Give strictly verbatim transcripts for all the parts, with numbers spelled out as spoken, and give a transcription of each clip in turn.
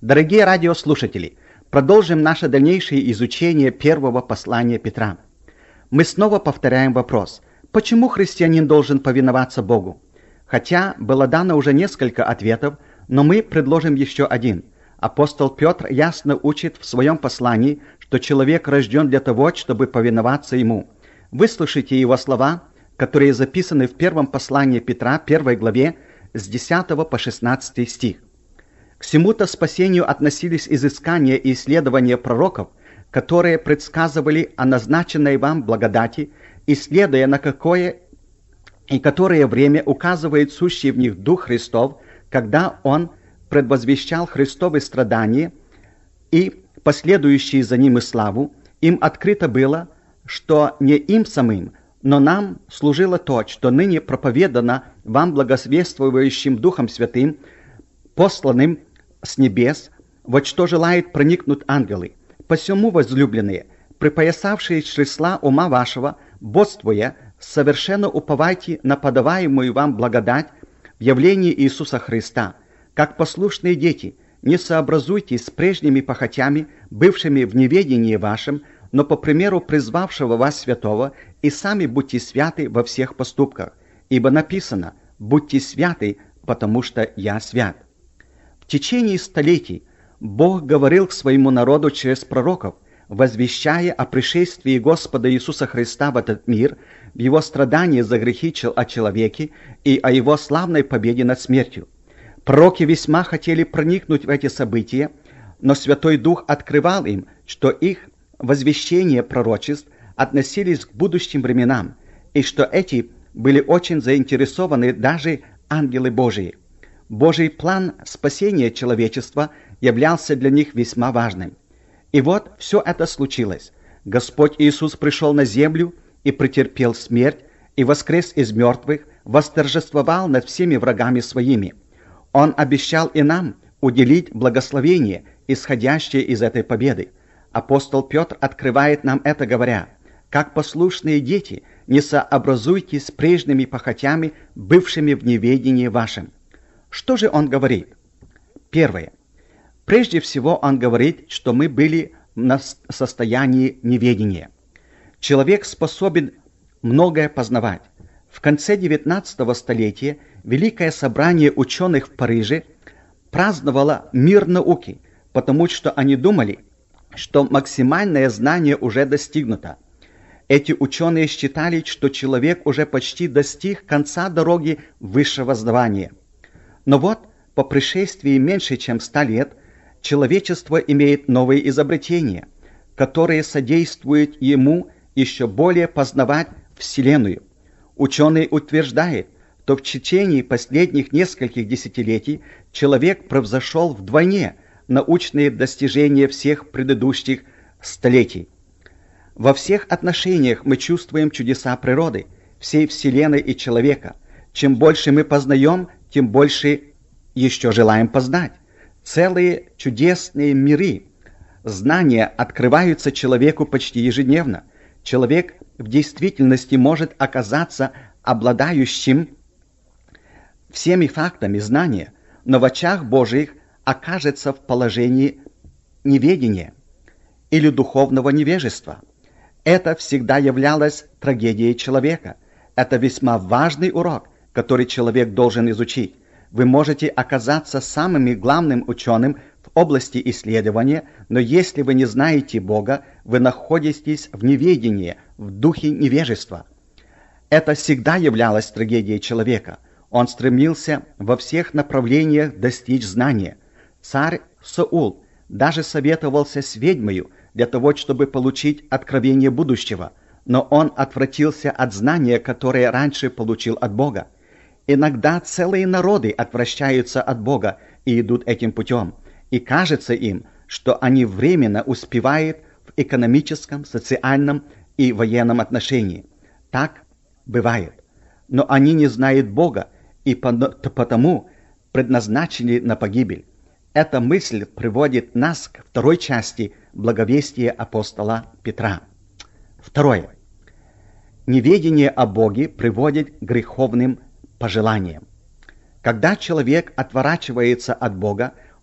Дорогие радиослушатели, продолжим наше дальнейшее изучение первого послания Петра. Мы снова повторяем вопрос, почему христианин должен повиноваться Богу? Хотя было дано уже несколько ответов, но мы предложим еще один. Апостол Петр ясно учит в своем послании, что человек рожден для того, чтобы повиноваться ему. Выслушайте его слова, которые записаны в первом послании Петра, первой главе, с десятого по шестнадцатый стих. К всему-то спасению относились изыскания и исследования пророков, которые предсказывали о назначенной вам благодати, исследуя на какое и которое время указывает сущий в них Дух Христов, когда Он предвозвещал Христовы страдания и последующие за Ним и славу. Им открыто было, что не им самим, но нам служило то, что ныне проповедано вам благовествующим Духом Святым, посланным с небес, вот что желает проникнуть ангелы. Посему, возлюбленные, припоясавшие чресла ума вашего, бодствуя, совершенно уповайте на подаваемую вам благодать в явлении Иисуса Христа. Как послушные дети, не сообразуйтесь с прежними похотями, бывшими в неведении вашем, но по примеру призвавшего вас святого, и сами будьте святы во всех поступках. Ибо написано: «Будьте святы, потому что я свят». В течение столетий Бог говорил к своему народу через пророков, возвещая о пришествии Господа Иисуса Христа в этот мир, в Его страдании за грехи о человеке и о Его славной победе над смертью. Пророки весьма хотели проникнуть в эти события, но Святой Дух открывал им, что их возвещения пророчеств относились к будущим временам, и что эти были очень заинтересованы даже ангелы Божии. Божий план спасения человечества являлся для них весьма важным. И вот все это случилось. Господь Иисус пришел на землю и претерпел смерть, и воскрес из мертвых, восторжествовал над всеми врагами своими. Он обещал и нам уделить благословение, исходящее из этой победы. Апостол Петр открывает нам это, говоря: «Как послушные дети, не сообразуйтесь с прежними похотями, бывшими в неведении вашем». Что же он говорит? Первое. Прежде всего он говорит, что мы были в состоянии неведения. Человек способен многое познавать. В конце девятнадцатого столетия Великое собрание ученых в Париже праздновало мир науки, потому что они думали, что максимальное знание уже достигнуто. Эти ученые считали, что человек уже почти достиг конца дороги высшего звания. Но вот, по пришествии меньше чем ста лет, человечество имеет новые изобретения, которые содействуют ему еще более познавать Вселенную. Ученый утверждает, что в течение последних нескольких десятилетий человек превзошел вдвойне научные достижения всех предыдущих столетий. Во всех отношениях мы чувствуем чудеса природы, всей Вселенной и человека. Чем больше мы познаем, тем больше еще желаем познать. Целые чудесные миры знания открываются человеку почти ежедневно. Человек в действительности может оказаться обладающим всеми фактами знания, но в очах Божьих окажется в положении неведения или духовного невежества. Это всегда являлось трагедией человека. Это весьма важный урок, который человек должен изучить. Вы можете оказаться самым главным ученым в области исследования, но если вы не знаете Бога, вы находитесь в неведении, в духе невежества. Это всегда являлось трагедией человека. Он стремился во всех направлениях достичь знания. Царь Саул даже советовался с ведьмою для того, чтобы получить откровение будущего, но он отвратился от знания, которое раньше получил от Бога. Иногда целые народы отвращаются от Бога и идут этим путем, и кажется им, что они временно успевают в экономическом, социальном и военном отношении. Так бывает. Но они не знают Бога и потому предназначены на погибель. Эта мысль приводит нас к второй части благовестия апостола Петра. Второе. Неведение о Боге приводит к греховным пожеланиям. Когда человек отворачивается от Бога, он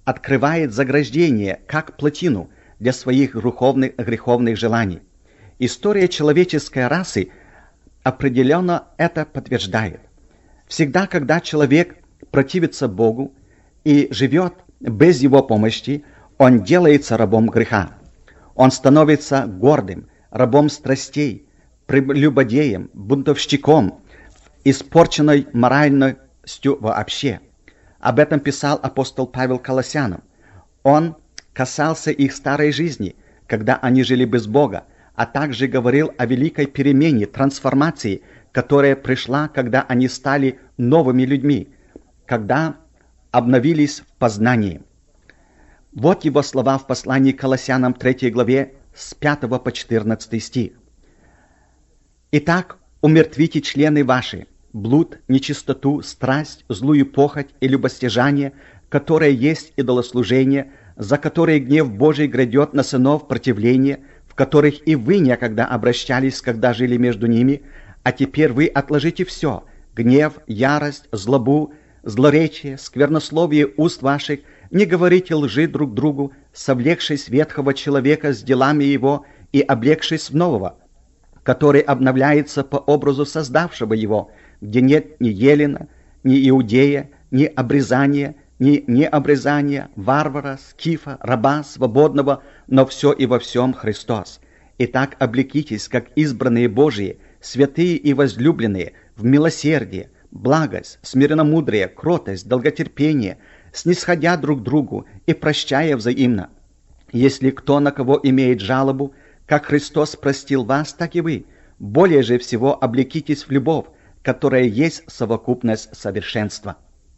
открывает заграждение, как плотину для своих греховных, греховных желаний. История человеческой расы определенно это подтверждает. Всегда, когда человек противится Богу и живет без Его помощи, он делается рабом греха. Он становится гордым, рабом страстей, прелюбодеем, бунтовщиком, испорченной моральностью вообще. Об этом писал апостол Павел Колоссянам. Он касался их старой жизни, когда они жили без Бога, а также говорил о великой перемене, трансформации, которая пришла, когда они стали новыми людьми, когда обновились в познании. Вот его слова в послании к Колоссянам третьей главе с пятого по четырнадцатый стих. «Итак, умертвите члены ваши, блуд, нечистоту, страсть, злую похоть и любостяжание, которое есть идолослужение, за которое гнев Божий грядет на сынов противления, в которых и вы некогда обращались, когда жили между ними, а теперь вы отложите все – гнев, ярость, злобу, злоречие, сквернословие уст ваших, не говорите лжи друг другу, совлекшись ветхого человека с делами его и облегшись в нового, который обновляется по образу создавшего его, где нет ни елена, ни иудея, ни обрезания, ни необрезания, варвара, скифа, раба, свободного, но все и во всем Христос. Итак, облекитесь, как избранные Божии, святые и возлюбленные, в милосердие, благость, смиренномудрие, кротость, долготерпение, снисходя друг другу и прощая взаимно. Если кто на кого имеет жалобу, как Христос простил вас, так и вы. Более же всего облекитесь в любовь, которая есть совокупность совершенства».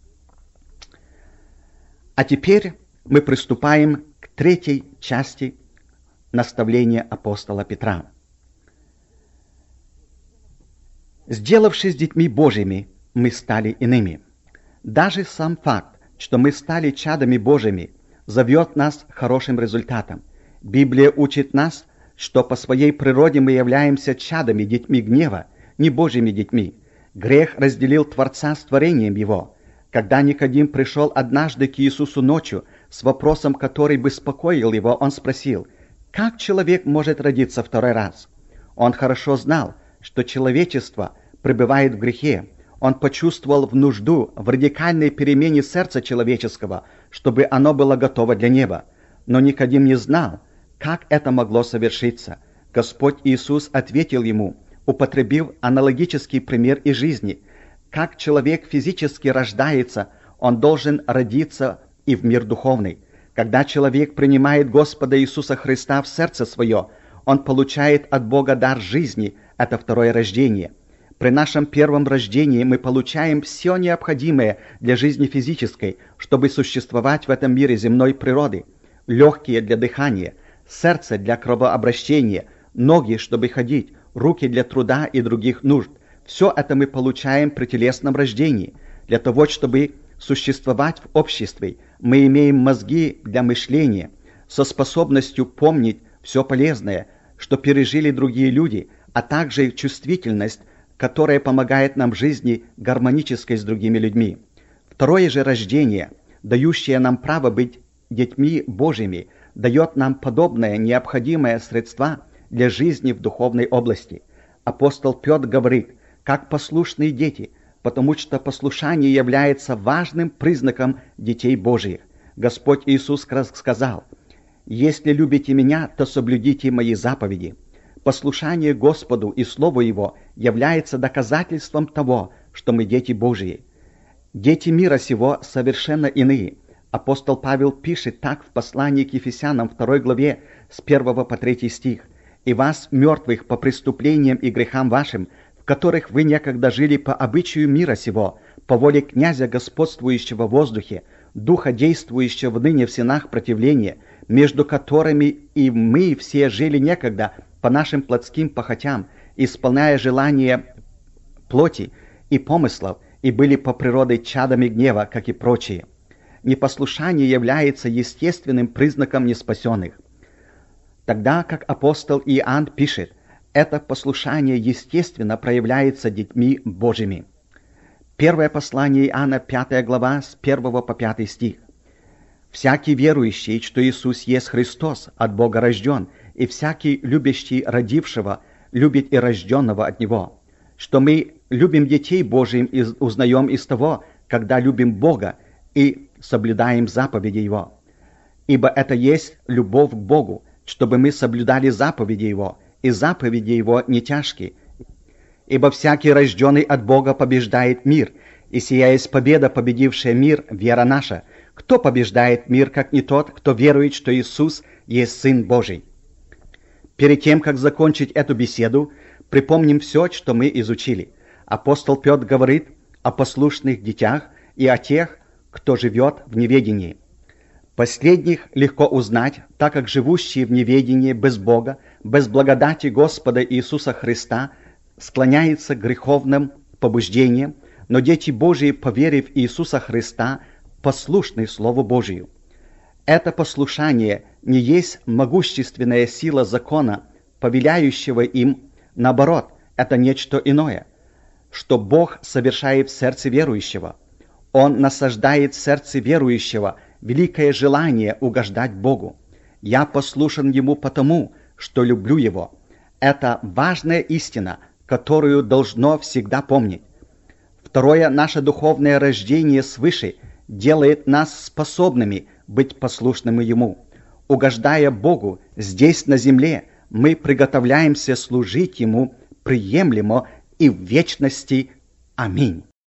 А теперь мы приступаем к третьей части наставления апостола Петра. «Сделавшись детьми Божьими, мы стали иными. Даже сам факт, что мы стали чадами Божьими, зовет нас к хорошим результатам. Библия учит нас, что по своей природе мы являемся чадами, детьми гнева, не Божьими детьми. Грех разделил Творца с творением Его. Когда Никодим пришел однажды к Иисусу ночью с вопросом, который беспокоил его, он спросил: «Как человек может родиться второй раз?» Он хорошо знал, что человечество пребывает в грехе. Он почувствовал в нужду в радикальной перемене сердца человеческого, чтобы оно было готово для неба. Но Никодим не знал, как это могло совершиться. Господь Иисус ответил ему, употребив аналогический пример из жизни. Как человек физически рождается, он должен родиться и в мир духовный. Когда человек принимает Господа Иисуса Христа в сердце свое, он получает от Бога дар жизни, это второе рождение. При нашем первом рождении мы получаем все необходимое для жизни физической, чтобы существовать в этом мире земной природы. Легкие для дыхания, сердце для кровообращения, ноги, чтобы ходить, руки для труда и других нужд. Все это мы получаем при телесном рождении. Для того, чтобы существовать в обществе, мы имеем мозги для мышления, со способностью помнить все полезное, что пережили другие люди, а также чувствительность, которая помогает нам в жизни гармонической с другими людьми. Второе же рождение, дающее нам право быть детьми Божьими, дает нам подобное необходимое средство для жизни в духовной области. Апостол Петр говорит: как послушные дети, потому что послушание является важным признаком детей Божьих. Господь Иисус сказал: «Если любите Меня, то соблюдите Мои заповеди». Послушание Господу и Слову Его является доказательством того, что мы дети Божьи. Дети мира сего совершенно иные. Апостол Павел пишет так в послании к Ефесянам второй главе с первого по третий стих: «И вас, мертвых по преступлениям и грехам вашим, в которых вы некогда жили по обычаю мира сего, по воле князя, господствующего в воздухе, духа, действующего ныне в сенах противления, между которыми и мы все жили некогда по нашим плотским похотям, исполняя желания плоти и помыслов, и были по природе чадами гнева, как и прочие». Непослушание является естественным признаком неспасенных. Тогда как апостол Иоанн пишет: это послушание естественно проявляется детьми Божьими. Первое послание Иоанна, пятая глава, с первого по пятый стих. Всякий верующий, что Иисус есть Христос, от Бога рожден, и всякий любящий родившего, любит и рожденного от Него. Что мы любим детей Божьим и узнаем из того, когда любим Бога и соблюдаем заповеди Его. Ибо это есть любовь к Богу, чтобы мы соблюдали заповеди Его, и заповеди Его не тяжкие. Ибо всякий рожденный от Бога побеждает мир, и сия есть победа, победившая мир, вера наша. Кто побеждает мир, как не тот, кто верует, что Иисус есть Сын Божий? Перед тем, как закончить эту беседу, припомним все, что мы изучили. Апостол Петр говорит о послушных детях и о тех, кто живет в неведении. Последних легко узнать, так как живущие в неведении без Бога, без благодати Господа Иисуса Христа, склоняются к греховным побуждениям, но дети Божии, поверив в Иисуса Христа, послушны Слову Божию. Это послушание не есть могущественная сила закона, повеляющего им, наоборот, это нечто иное, что Бог совершает в сердце верующего. Он насаждает в сердце верующего великое желание угождать Богу. Я послушен Ему потому, что люблю Его. Это важная истина, которую должно всегда помнить. Второе, наше духовное рождение свыше делает нас способными быть послушными Ему. Угождая Богу здесь на земле, мы приготовляемся служить Ему приемлемо и в вечности. Аминь.